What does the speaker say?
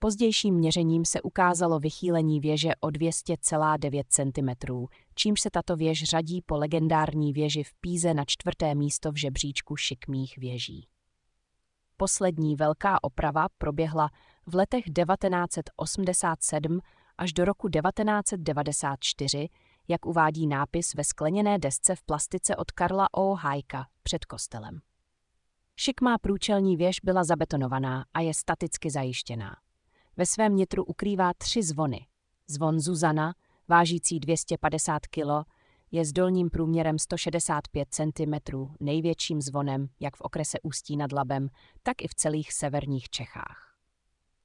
Pozdějším měřením se ukázalo vychýlení věže o 200,9 cm, čímž se tato věž řadí po legendární věži v Píze na 4. místo v žebříčku šikmých věží. Poslední velká oprava proběhla v letech 1987 až do roku 1994, jak uvádí nápis ve skleněné desce v plastice od Karla O. Hájka před kostelem. Šikmá průčelní věž byla zabetonovaná a je staticky zajištěná. Ve svém nitru ukrývá 3 zvony. Zvon Zuzana, vážící 250 kg, je s dolním průměrem 165 cm největším zvonem jak v okrese Ústí nad Labem, tak i v celých severních Čechách.